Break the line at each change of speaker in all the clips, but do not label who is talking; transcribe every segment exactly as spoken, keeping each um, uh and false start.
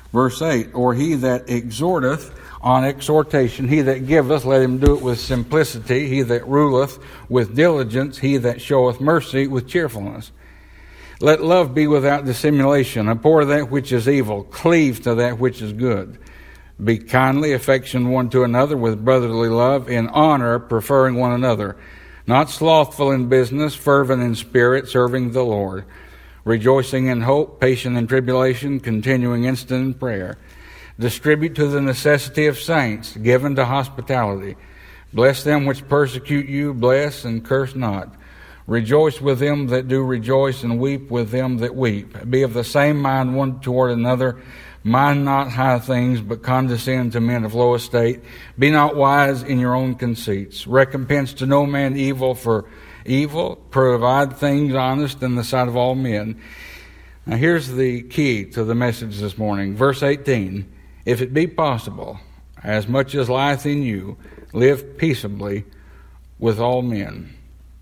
Verse eight, or he that exhorteth on exhortation, he that giveth, let him do it with simplicity, he that ruleth with diligence, he that showeth mercy with cheerfulness. Let love be without dissimulation. Abhor that which is evil. Cleave to that which is good. Be kindly, affection one to another with brotherly love, in honor, preferring one another. Not slothful in business, fervent in spirit, serving the Lord. Rejoicing in hope, patient in tribulation, continuing instant in prayer. Distribute to the necessity of saints, given to hospitality. Bless them which persecute you, bless and curse not. Rejoice with them that do rejoice, and weep with them that weep. Be of the same mind one toward another. Mind not high things, but condescend to men of low estate. Be not wise in your own conceits. Recompense to no man evil for evil. Provide things honest in the sight of all men. Now here's the key to the message this morning. Verse eighteen. If it be possible, as much as lieth in you, live peaceably with all men.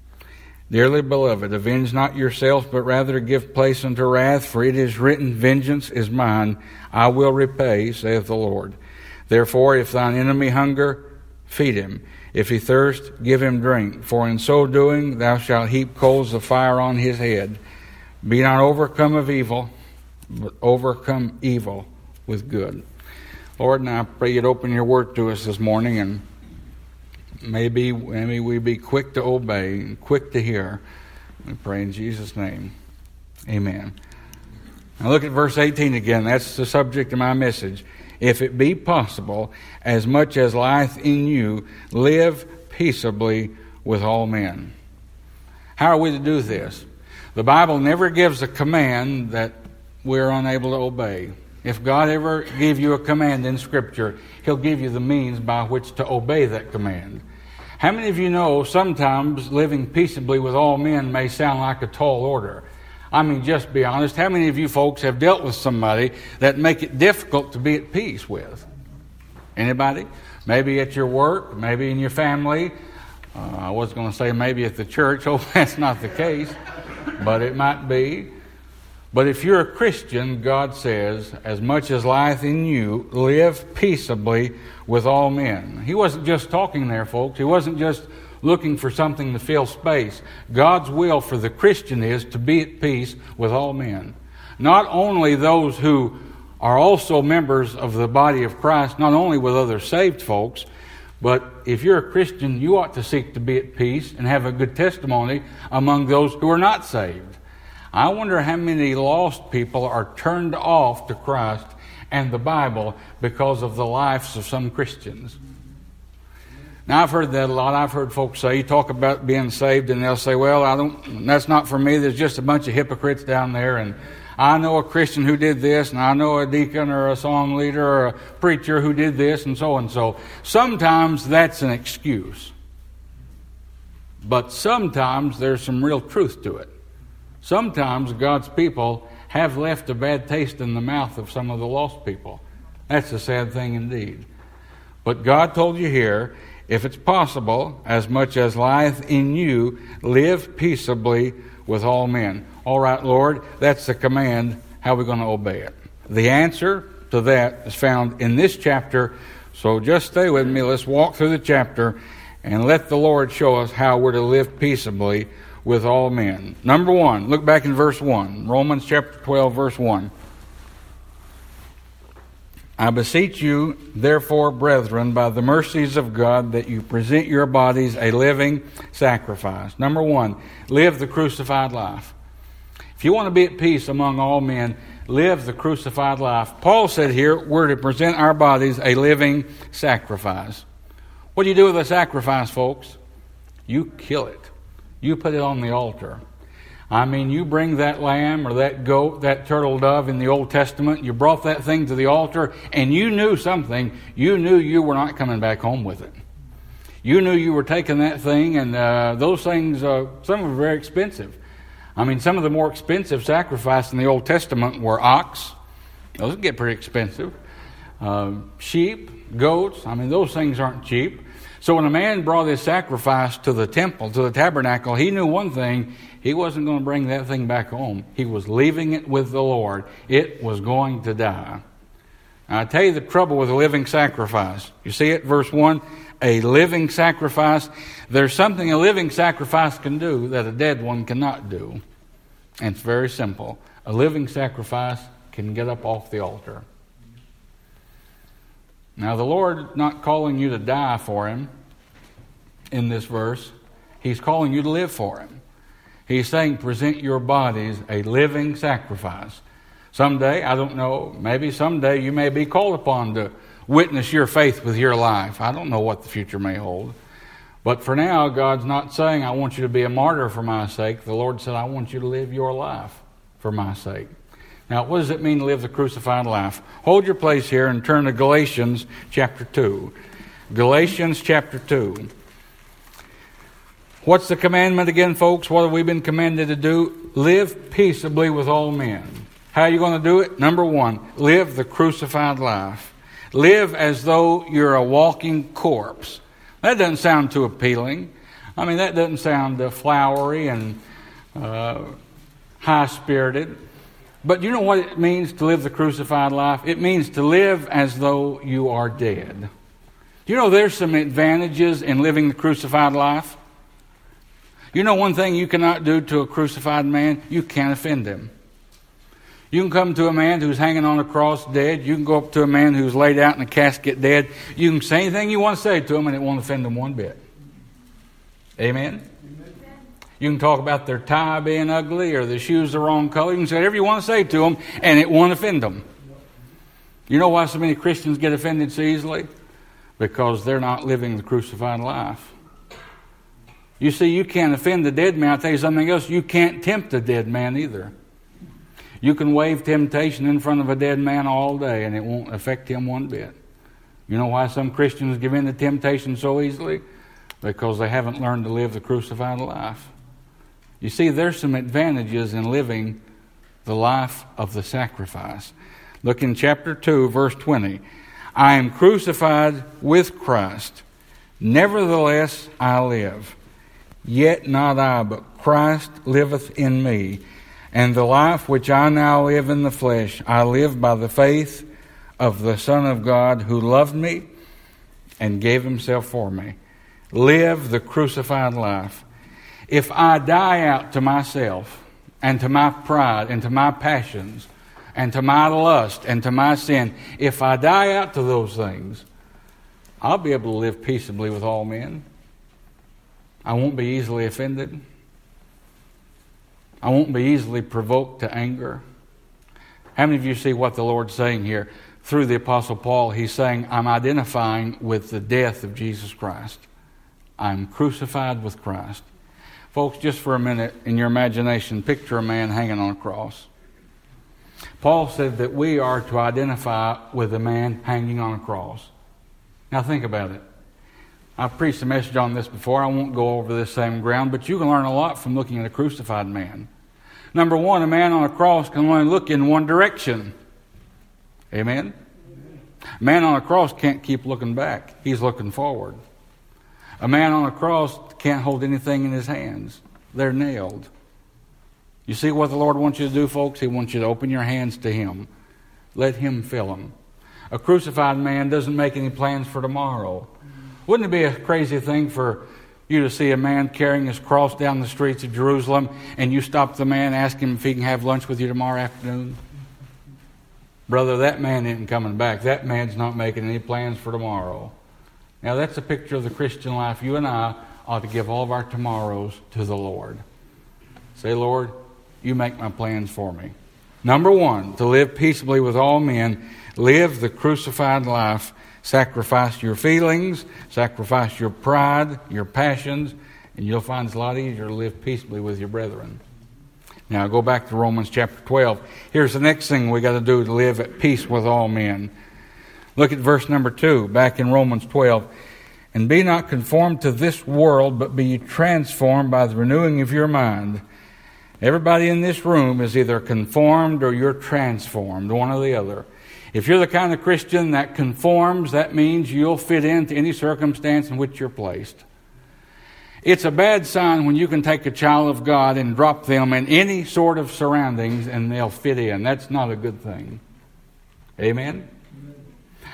Dearly beloved, avenge not yourselves, but rather give place unto wrath, for it is written, vengeance is mine, I will repay, saith the Lord. Therefore, if thine enemy hunger, feed him. If he thirst, give him drink. For in so doing, thou shalt heap coals of fire on his head. Be not overcome of evil, but overcome evil with good. Lord, and I pray you'd open your word to us this morning, and maybe, maybe we be quick to obey and quick to hear. We pray in Jesus' name. Amen. Now look at verse eighteen again. That's the subject of my message. If it be possible, as much as lieth in you, live peaceably with all men. How are we to do this? The Bible never gives a command that we're unable to obey. If God ever gave you a command in Scripture, He'll give you the means by which to obey that command. How many of you know sometimes living peaceably with all men may sound like a tall order? I mean, just be honest. How many of you folks have dealt with somebody that make it difficult to be at peace with? Anybody? Maybe at your work, maybe in your family. Uh, I was going to say maybe at the church. Hope that's not the case, but it might be. But if you're a Christian, God says, as much as lieth in you, live peaceably with all men. He wasn't just talking there, folks. He wasn't just looking for something to fill space. God's will for the Christian is to be at peace with all men. Not only those who are also members of the body of Christ, not only with other saved folks, but if you're a Christian, you ought to seek to be at peace and have a good testimony among those who are not saved. I wonder how many lost people are turned off to Christ and the Bible because of the lives of some Christians. Now, I've heard that a lot. I've heard folks say, you talk about being saved, and they'll say, well, I don't. That's not for me. There's just a bunch of hypocrites down there, and I know a Christian who did this, and I know a deacon or a song leader or a preacher who did this, and so and so. Sometimes that's an excuse. But sometimes there's some real truth to it. Sometimes God's people have left a bad taste in the mouth of some of the lost people. That's a sad thing indeed. But God told you here, if it's possible, as much as lieth in you, live peaceably with all men. All right, Lord, that's the command. How are we going to obey it? The answer to that is found in this chapter. So just stay with me. Let's walk through the chapter and let the Lord show us how we're to live peaceably with all men. Number one, look back in verse one. Romans chapter twelve, verse one. I beseech you, therefore, brethren, by the mercies of God, that you present your bodies a living sacrifice. Number one, live the crucified life. If you want to be at peace among all men, live the crucified life. Paul said here, we're to present our bodies a living sacrifice. What do you do with a sacrifice, folks? You kill it. You put it on the altar. I mean, you bring that lamb or that goat, that turtle dove in the Old Testament, you brought that thing to the altar, and you knew something. You knew you were not coming back home with it. You knew you were taking that thing, and uh, those things, uh, some of them are very expensive. I mean, some of the more expensive sacrifices in the Old Testament were ox. Those can get pretty expensive. Uh, sheep, goats, I mean, those things aren't cheap. So when a man brought his sacrifice to the temple, to the tabernacle, he knew one thing. He wasn't going to bring that thing back home. He was leaving it with the Lord. It was going to die. Now, I tell you the trouble with a living sacrifice. You see it, verse one, a living sacrifice. There's something a living sacrifice can do that a dead one cannot do. And it's very simple. A living sacrifice can get up off the altar. Now, the Lord not calling you to die for Him in this verse. He's calling you to live for Him. He's saying, present your bodies a living sacrifice. Someday, I don't know, maybe someday you may be called upon to witness your faith with your life. I don't know what the future may hold. But for now, God's not saying, I want you to be a martyr for my sake. The Lord said, I want you to live your life for my sake. Now, what does it mean to live the crucified life? Hold your place here and turn to Galatians chapter two. Galatians chapter two. What's the commandment again, folks? What have we been commanded to do? Live peaceably with all men. How are you going to do it? Number one, live the crucified life. Live as though you're a walking corpse. That doesn't sound too appealing. I mean, that doesn't sound uh, flowery and uh, high-spirited. But you know what it means to live the crucified life? It means to live as though you are dead. You know there's some advantages in living the crucified life? You know one thing you cannot do to a crucified man? You can't offend him. You can come to a man who's hanging on a cross dead. You can go up to a man who's laid out in a casket dead. You can say anything you want to say to him and it won't offend him one bit. Amen? You can talk about their tie being ugly or the shoes the wrong color. You can say whatever you want to say to them and it won't offend them. You know why so many Christians get offended so easily? Because they're not living the crucified life. You see, you can't offend the dead man. I'll tell you something else. You can't tempt a dead man either. You can wave temptation in front of a dead man all day and it won't affect him one bit. You know why some Christians give in to temptation so easily? Because they haven't learned to live the crucified life. You see, there's some advantages in living the life of the sacrifice. Look in chapter two, verse twenty. I am crucified with Christ. Nevertheless I live. Yet not I, but Christ liveth in me. And the life which I now live in the flesh, I live by the faith of the Son of God who loved me and gave Himself for me. Live the crucified life. If I die out to myself and to my pride and to my passions and to my lust and to my sin, if I die out to those things, I'll be able to live peaceably with all men. I won't be easily offended. I won't be easily provoked to anger. How many of you see what the Lord's saying here? Through the Apostle Paul, he's saying, I'm identifying with the death of Jesus Christ. I'm crucified with Christ. Folks, just for a minute, in your imagination, picture a man hanging on a cross. Paul said that we are to identify with a man hanging on a cross. Now think about it. I've preached a message on this before. I won't go over this same ground, but you can learn a lot from looking at a crucified man. Number one, a man on a cross can only look in one direction. Amen? A man on a cross can't keep looking back. He's looking forward. A man on a cross can't hold anything in his hands. They're nailed. You see what the Lord wants you to do, folks? He wants you to open your hands to Him. Let Him fill them. A crucified man doesn't make any plans for tomorrow. Wouldn't it be a crazy thing for you to see a man carrying his cross down the streets of Jerusalem and you stop the man, ask him if he can have lunch with you tomorrow afternoon? Brother, that man isn't coming back. That man's not making any plans for tomorrow. Now that's a picture of the Christian life. You and I ought to give all of our tomorrows to the Lord. Say, Lord, you make my plans for me. Number one, to live peaceably with all men, live the crucified life. Sacrifice your feelings, sacrifice your pride, your passions, and you'll find it's a lot easier to live peaceably with your brethren. Now go back to Romans chapter twelve. Here's the next thing we got to do to live at peace with all men. Look at verse number two, back in Romans twelve. And be not conformed to this world, but be transformed by the renewing of your mind. Everybody in this room is either conformed or you're transformed, one or the other. If you're the kind of Christian that conforms, that means you'll fit into any circumstance in which you're placed. It's a bad sign when you can take a child of God and drop them in any sort of surroundings and they'll fit in. That's not a good thing. Amen?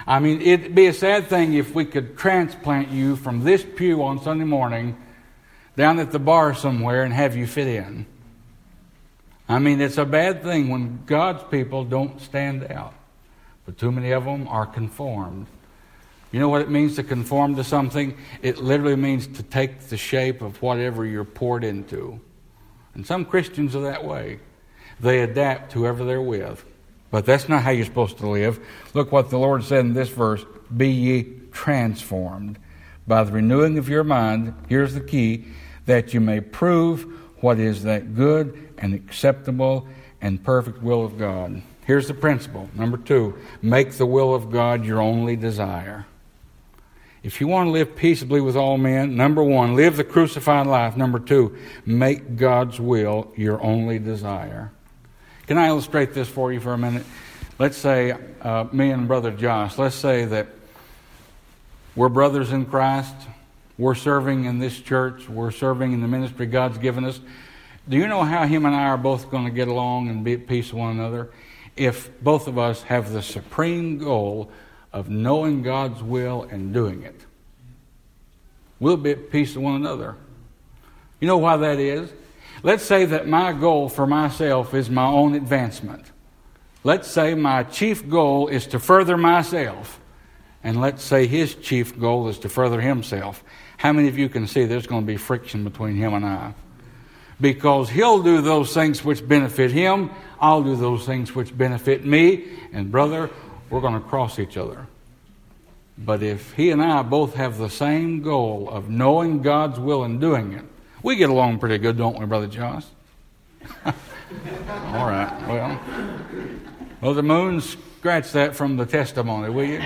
I mean, it'd be a sad thing if we could transplant you from this pew on Sunday morning down at the bar somewhere and have you fit in. I mean, it's a bad thing when God's people don't stand out. But too many of them are conformed. You know what it means to conform to something? It literally means to take the shape of whatever you're poured into. And some Christians are that way. They adapt to whoever they're with. But that's not how you're supposed to live. Look what the Lord said in this verse. Be ye transformed by the renewing of your mind. Here's the key. That you may prove what is that good and acceptable and perfect will of God. Here's the principle. Number two, make the will of God your only desire. If you want to live peaceably with all men, number one, live the crucified life. Number two, make God's will your only desire. Can I illustrate this for you for a minute? Let's say uh, me and Brother Josh, let's say that we're brothers in Christ. We're serving in this church. We're serving in the ministry God's given us. Do you know how him and I are both going to get along and be at peace with one another? If both of us have the supreme goal of knowing God's will and doing it. We'll be at peace with one another. You know why that is? Let's say that my goal for myself is my own advancement. Let's say my chief goal is to further myself. And let's say his chief goal is to further himself. How many of you can see there's going to be friction between him and I? Because he'll do those things which benefit him. I'll do those things which benefit me. And brother, we're going to cross each other. But if he and I both have the same goal of knowing God's will and doing it, we get along pretty good, don't we, Brother Josh? All right, well. Well, the moon, scratch that from the testimony, will you?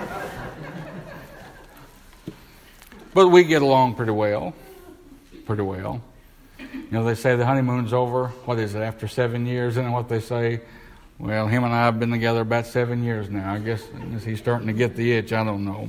But we get along pretty well. Pretty well. You know, they say the honeymoon's over. What is it, after seven years? Isn't it what they say? Well, him and I have been together about seven years now. I guess he's starting to get the itch. I don't know.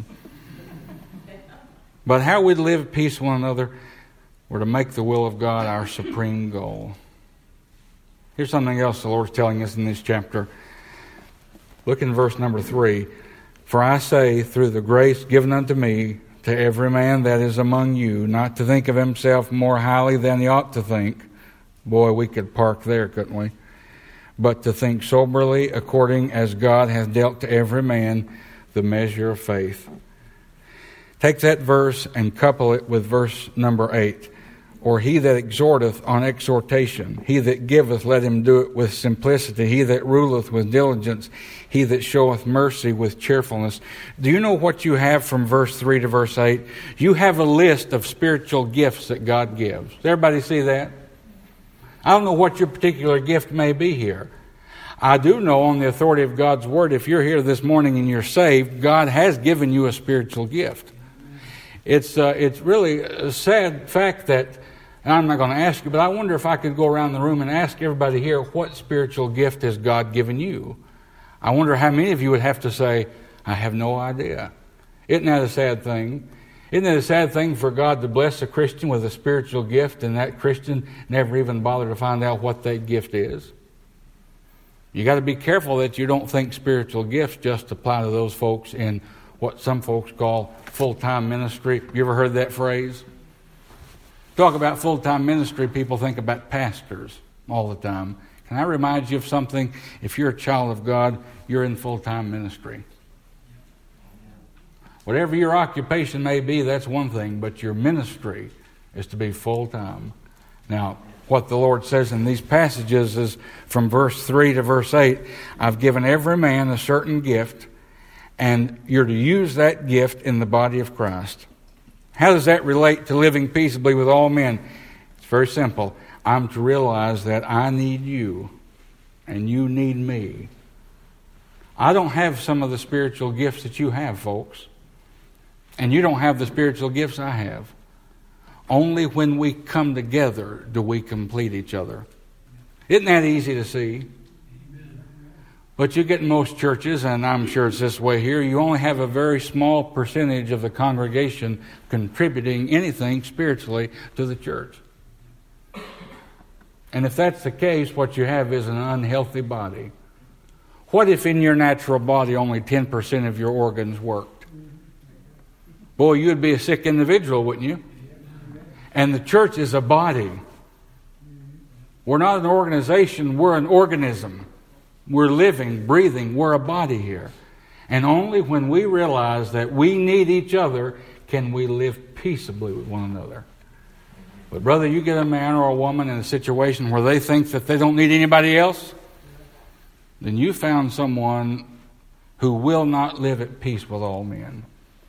But how we live at peace with one another, we're to make the will of God our supreme goal. Here's something else the Lord's telling us in this chapter. Look in verse number three. For I say, through the grace given unto me, to every man that is among you, not to think of himself more highly than he ought to think. Boy, we could park there, couldn't we? But to think soberly, according as God hath dealt to every man the measure of faith. Take that verse and couple it with verse number eight. Or he that exhorteth on exhortation, he that giveth, let him do it with simplicity. He that ruleth with diligence, he that showeth mercy with cheerfulness. Do you know what you have from verse three to verse eight? You have a list of spiritual gifts that God gives. Does everybody see that? I don't know what your particular gift may be here. I do know on the authority of God's Word, if you're here this morning and you're saved, God has given you a spiritual gift. It's uh, it's really a sad fact that, and I'm not going to ask you, but I wonder if I could go around the room and ask everybody here, what spiritual gift has God given you? I wonder how many of you would have to say, I have no idea. Isn't that a sad thing? Isn't it a sad thing for God to bless a Christian with a spiritual gift and that Christian never even bother to find out what that gift is? You got to be careful that you don't think spiritual gifts just apply to those folks in what some folks call full-time ministry. You ever heard that phrase? Talk about full-time ministry, people think about pastors all the time. Can I remind you of something? If you're a child of God, you're in full-time ministry. Whatever your occupation may be, that's one thing, but your ministry is to be full-time. Now, what the Lord says in these passages is from verse three to verse eight, I've given every man a certain gift, and you're to use that gift in the body of Christ. How does that relate to living peaceably with all men? It's very simple. I'm to realize that I need you, and you need me. I don't have some of the spiritual gifts that you have, folks. And you don't have the spiritual gifts I have. Only when we come together do we complete each other. Isn't that easy to see? But you get in most churches, and I'm sure it's this way here, you only have a very small percentage of the congregation contributing anything spiritually to the church. And if that's the case, what you have is an unhealthy body. What if in your natural body only ten percent of your organs worked? Boy, you'd be a sick individual, wouldn't you? And the church is a body. We're not an organization, we're an organism. We're living, breathing, we're a body here. And only when we realize that we need each other can we live peaceably with one another. But brother, you get a man or a woman in a situation where they think that they don't need anybody else, then you found someone who will not live at peace with all men.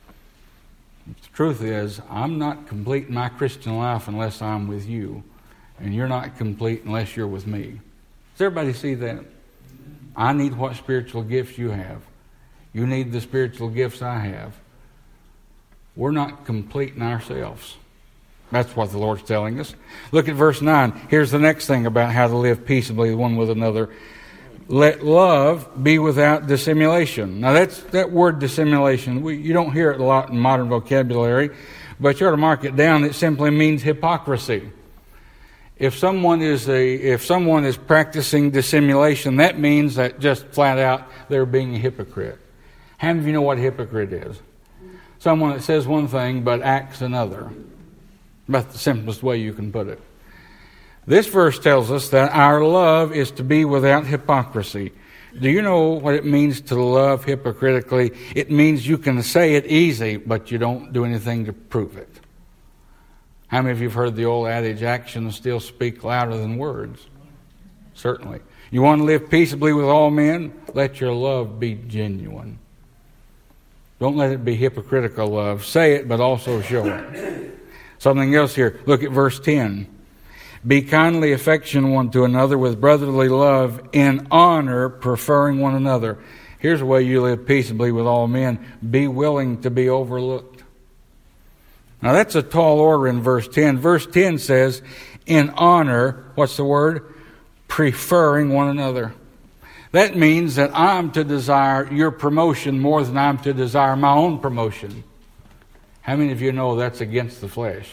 The truth is, I'm not complete in my Christian life unless I'm with you. And you're not complete unless you're with me. Does everybody see that? I need what spiritual gifts you have. You need the spiritual gifts I have. We're not complete in ourselves. That's what the Lord's telling us. Look at verse nine. Here's the next thing about how to live peaceably one with another. Let love be without dissimulation. Now that's that word dissimulation. We, you don't hear it a lot in modern vocabulary, but you ought to mark it down. It simply means hypocrisy. If someone is a if someone is practicing dissimulation, that means that just flat out they're being a hypocrite. How many of you know what a hypocrite is? Someone that says one thing but acts another. That's the simplest way you can put it. This verse tells us that our love is to be without hypocrisy. Do you know what it means to love hypocritically? It means you can say it easy, but you don't do anything to prove it. How many of you have heard the old adage, actions still speak louder than words? Certainly. You want to live peaceably with all men? Let your love be genuine. Don't let it be hypocritical love. Say it, but also show it. Something else here. Look at verse ten. Be kindly affectionate one to another with brotherly love, in honor, preferring one another. Here's the way you live peaceably with all men. Be willing to be overlooked. Now that's a tall order in verse ten. Verse ten says, in honor, what's the word? Preferring one another. That means that I'm to desire your promotion more than I'm to desire my own promotion. How many of you know that's against the flesh?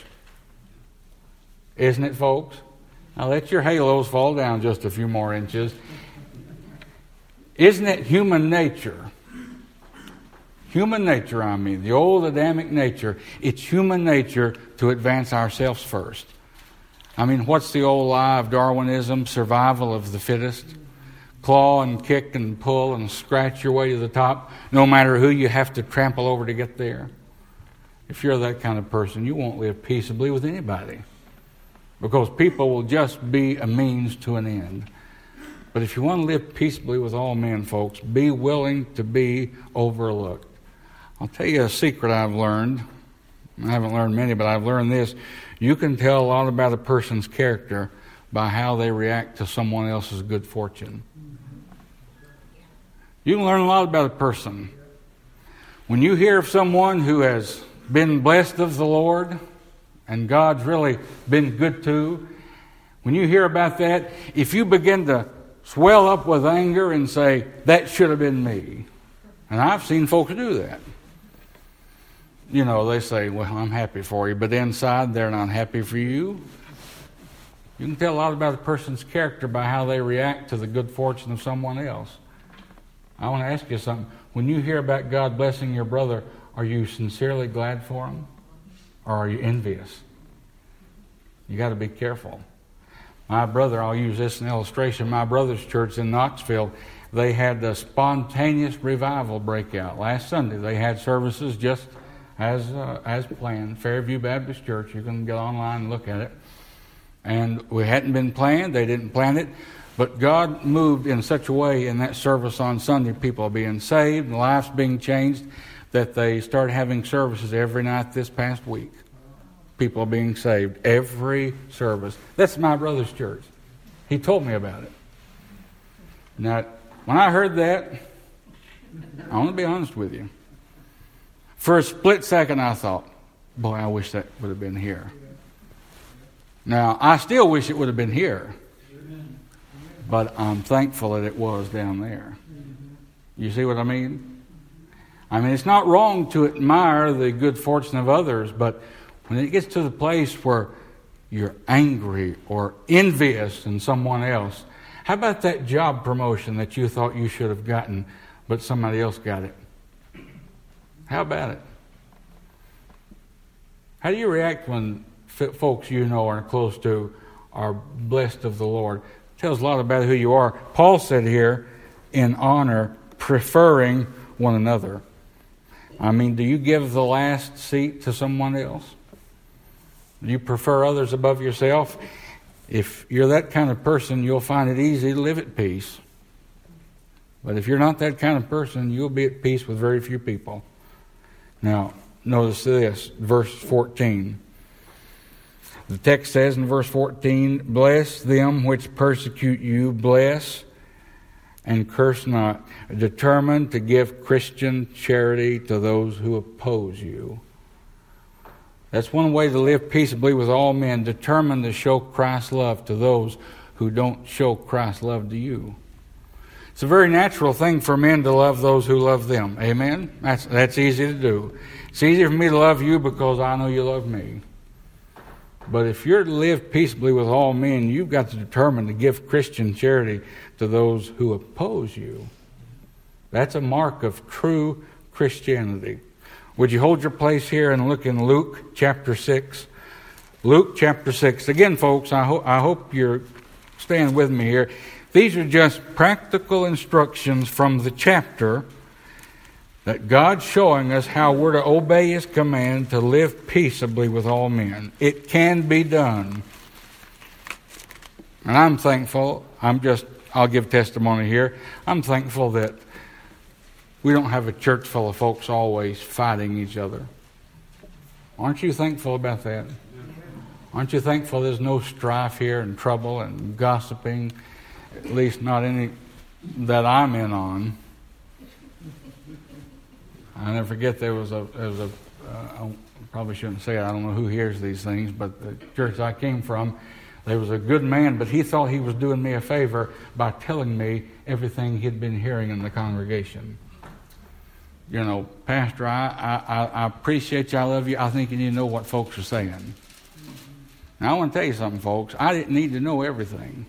Isn't it, folks? Now let your halos fall down just a few more inches. Isn't it human nature? Human nature, I mean, the old Adamic nature. It's human nature to advance ourselves first. I mean, what's the old lie of Darwinism? Survival of the fittest. Claw and kick and pull and scratch your way to the top. No matter who you have to trample over to get there. If you're that kind of person, you won't live peaceably with anybody. Because people will just be a means to an end. But if you want to live peaceably with all men, folks, be willing to be overlooked. I'll tell you a secret I've learned. I haven't learned many, but I've learned this. You can tell a lot about a person's character by how they react to someone else's good fortune. You can learn a lot about a person. When you hear of someone who has been blessed of the Lord, and God's really been good to, when you hear about that, if you begin to swell up with anger and say, that should have been me. And I've seen folks do that. You know, they say, well, I'm happy for you, but inside they're not happy for you. You can tell a lot about a person's character by how they react to the good fortune of someone else. I want to ask you something. When you hear about God blessing your brother, are you sincerely glad for him? Or are you envious? You got to be careful. My brother, I'll use this as an illustration. My brother's church in Knoxville, they had a spontaneous revival breakout. Last Sunday, they had services just as uh, as planned. Fairview Baptist Church. You can get online and look at it. And we hadn't been planned. They didn't plan it. But God moved in such a way in that service on Sunday, people are being saved, lives being changed, that they started having services every night this past week. People are being saved every service. That's my brother's church. He told me about it. Now, when I heard that, I want to be honest with you. For a split second, I thought, boy, I wish that would have been here. Now, I still wish it would have been here. But I'm thankful that it was down there. You see what I mean? I mean, it's not wrong to admire the good fortune of others, but when it gets to the place where you're angry or envious in someone else, How about that job promotion that you thought you should have gotten, but somebody else got it? How about it? How do you react when folks you know are close to are blessed of the Lord? It tells a lot about who you are. Paul said here, in honor, preferring one another. I mean, do you give the last seat to someone else? Do you prefer others above yourself? If you're that kind of person, you'll find it easy to live at peace. But if you're not that kind of person, you'll be at peace with very few people. Now, notice this, verse fourteen. The text says in verse fourteen, bless them which persecute you, bless and curse not. Determined to give Christian charity to those who oppose you. That's one way to live peaceably with all men, determined to show Christ's love to those who don't show Christ's love to you. It's a very natural thing for men to love those who love them. Amen? That's, that's easy to do. It's easy for me to love you because I know you love me. But if you're to live peaceably with all men, you've got to determine to give Christian charity to those who oppose you. That's a mark of true Christianity. Would you hold your place here and look in Luke chapter six? Luke chapter six. Again, folks, I, ho- I hope you're staying with me here. These are just practical instructions from the chapter that God's showing us how we're to obey His command to live peaceably with all men. It can be done. And I'm thankful, I'm just, I'll give testimony here. I'm thankful that we don't have a church full of folks always fighting each other. Aren't you thankful about that? Aren't you thankful there's no strife here and trouble and gossiping? At least not any that I'm in on. I never forget there was a, there was a uh, I probably shouldn't say it, I don't know who hears these things, but the church I came from, there was a good man, but he thought he was doing me a favor by telling me everything he'd been hearing in the congregation. You know, Pastor, I, I, I appreciate you, I love you, I think you need to know what folks are saying. Now I want to tell you something, folks, I didn't need to know everything.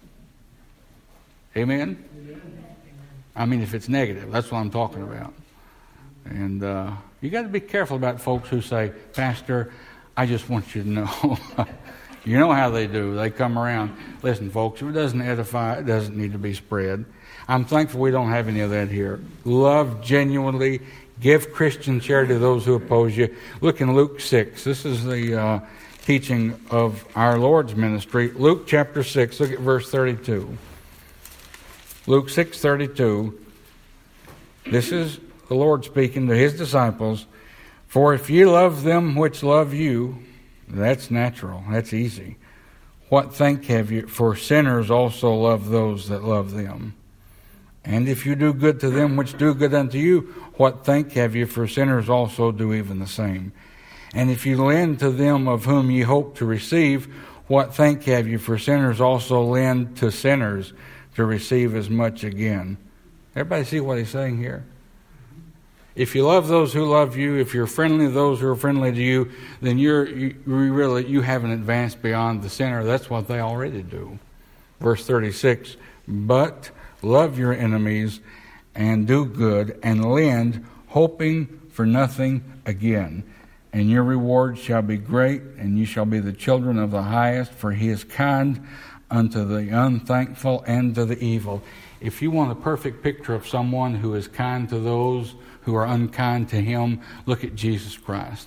Amen? I mean, if it's negative, that's what I'm talking about. And uh, you got to be careful about folks who say, Pastor, I just want you to know. You know how they do. They come around. Listen, folks, if it doesn't edify, it doesn't need to be spread. I'm thankful we don't have any of that here. Love genuinely. Give Christian charity to those who oppose you. Look in Luke six. This is the uh, teaching of our Lord's ministry. Luke chapter six. Look at verse thirty-two. Luke six thirty-two. This is the Lord speaking to His disciples. For if ye love them which love you, that's natural, that's easy. What thank have you? For sinners also love those that love them. And if you do good to them which do good unto you, what thank have you? For sinners also do even the same. And if you lend to them of whom ye hope to receive, what thank have you? For sinners also lend to sinners to receive as much again. Everybody see what he's saying here? If you love those who love you, if you're friendly to those who are friendly to you, then you're you really you haven't advanced beyond the sinner. That's what they already do. Verse thirty-six, but love your enemies and do good and lend, hoping for nothing again. And your reward shall be great, and you shall be the children of the highest, for He is kind unto the unthankful and to the evil. If you want a perfect picture of someone who is kind to those who are unkind to Him, look at Jesus Christ.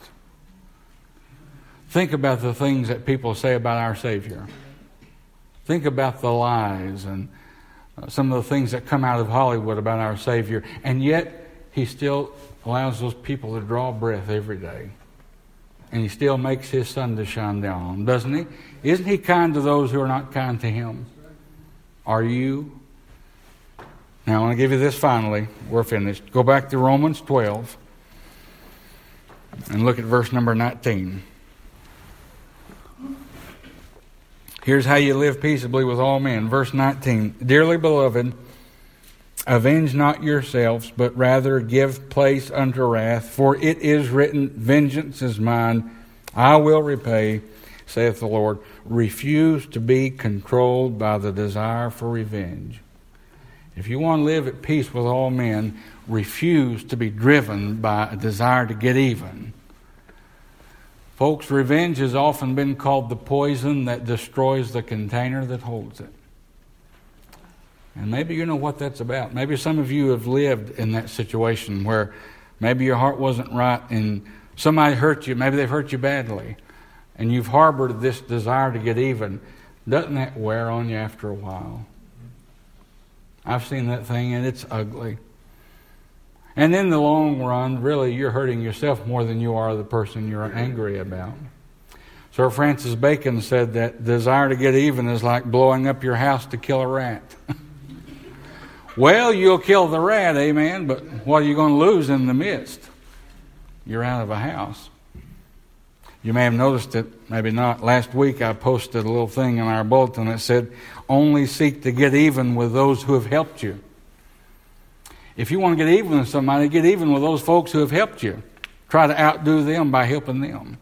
Think about the things that people say about our Savior. Think about the lies and uh, some of the things that come out of Hollywood about our Savior. And yet, He still allows those people to draw breath every day. And He still makes His sun to shine down on them, doesn't He? Isn't He kind to those who are not kind to Him? Are you? Now, I want to give you this finally. We're finished. Go back to Romans twelve and look at verse number nineteen. Here's how you live peaceably with all men. Verse nineteen. Dearly beloved, avenge not yourselves, but rather give place unto wrath. For it is written, vengeance is mine, I will repay, saith the Lord. Refuse to be controlled by the desire for revenge. If you want to live at peace with all men, refuse to be driven by a desire to get even. Folks, revenge has often been called the poison that destroys the container that holds it. And maybe you know what that's about. Maybe some of you have lived in that situation where maybe your heart wasn't right and somebody hurt you. Maybe they've hurt you badly. And you've harbored this desire to get even. Doesn't that wear on you after a while? I've seen that thing and it's ugly. And in the long run, really, you're hurting yourself more than you are the person you're angry about. Sir Francis Bacon said that desire to get even is like blowing up your house to kill a rat. Well, you'll kill the rat, amen, but what are you going to lose in the midst? You're out of a house. You may have noticed it, maybe not. Last week I posted a little thing in our bulletin that said, only seek to get even with those who have helped you. If you want to get even with somebody, get even with those folks who have helped you. Try to outdo them by helping them.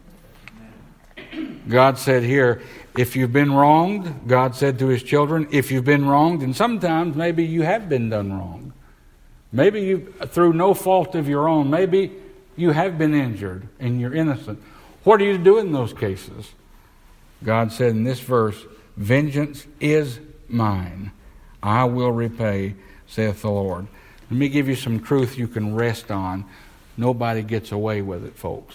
God said here, if you've been wronged, God said to His children, if you've been wronged, and sometimes maybe you have been done wrong. Maybe you, through no fault of your own, maybe you have been injured and you're innocent. What are you to do in those cases? God said in this verse, vengeance is mine. I will repay, saith the Lord. Let me give you some truth you can rest on. Nobody gets away with it, folks.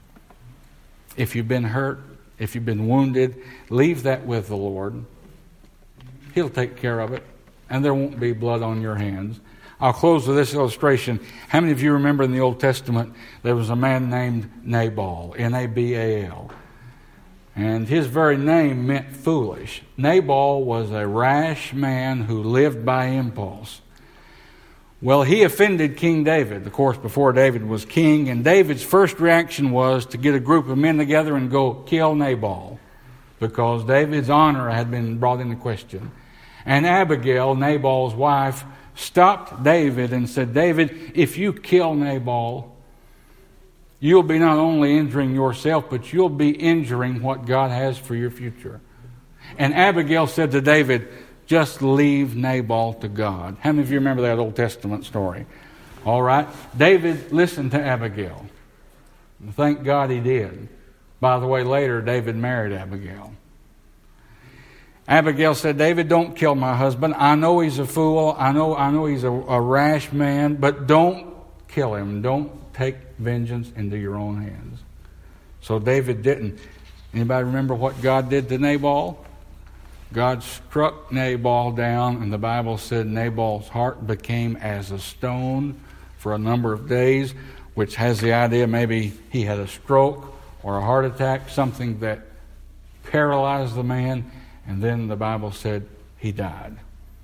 If you've been hurt, if you've been wounded, leave that with the Lord. He'll take care of it, and there won't be blood on your hands. I'll close with this illustration. How many of you remember in the Old Testament there was a man named Nabal, N A B A L. And his very name meant foolish. Nabal was a rash man who lived by impulse. Well, he offended King David, of course, before David was king. And David's first reaction was to get a group of men together and go kill Nabal, because David's honor had been brought into question. And Abigail, Nabal's wife, stopped David and said, David, if you kill Nabal, you'll be not only injuring yourself, but you'll be injuring what God has for your future. And Abigail said to David, just leave Nabal to God. How many of you remember that Old Testament story? All right. David listened to Abigail. Thank God he did. By the way, later David married Abigail. Abigail said, David, don't kill my husband. I know he's a fool. I know, I know he's a, a rash man, but don't kill him. Don't take vengeance into your own hands. So David didn't. Anybody remember what God did to Nabal? God struck Nabal down, and the Bible said Nabal's heart became as a stone for a number of days, which has the idea maybe he had a stroke or a heart attack, something that paralyzed the man, and then the Bible said he died.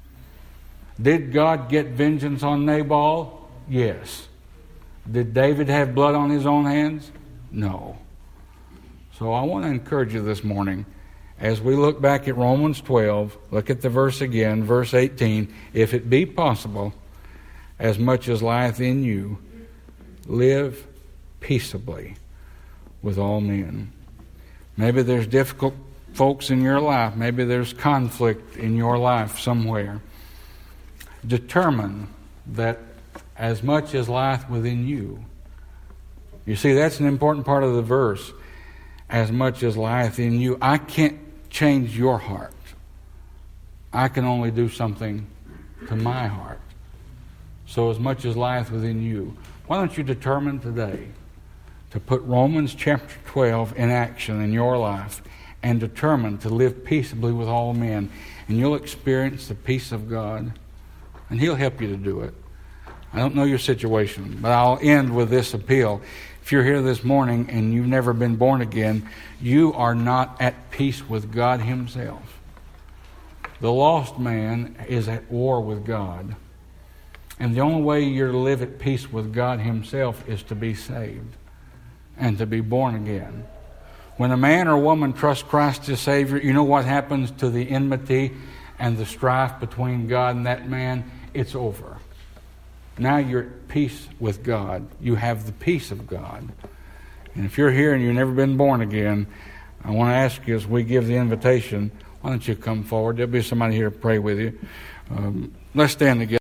Did God get vengeance on Nabal? Yes. Did David have blood on his own hands? No. So I want to encourage you this morning, as we look back at Romans twelve, look at the verse again, verse eighteen. If it be possible, as much as lieth in you, live peaceably with all men. Maybe there's difficult folks in your life. Maybe there's conflict in your life somewhere. Determine that as much as lieth within you. You see, that's an important part of the verse. As much as lieth in you. I can't change your heart. I can only do something to my heart. So as much as lieth within you, why don't you determine today to put Romans chapter twelve in action in your life and determine to live peaceably with all men, and you'll experience the peace of God, and He'll help you to do it. I don't know your situation, but I'll end with this appeal. If you're here this morning and you've never been born again, you are not at peace with God Himself. The lost man is at war with God. And the only way you're to live at peace with God Himself is to be saved and to be born again. When a man or woman trusts Christ as Savior, you know what happens to the enmity and the strife between God and that man? It's over. Now you're at peace with God. You have the peace of God. And if you're here and you've never been born again, I want to ask you as we give the invitation, why don't you come forward? There'll be somebody here to pray with you. Um, let's stand together.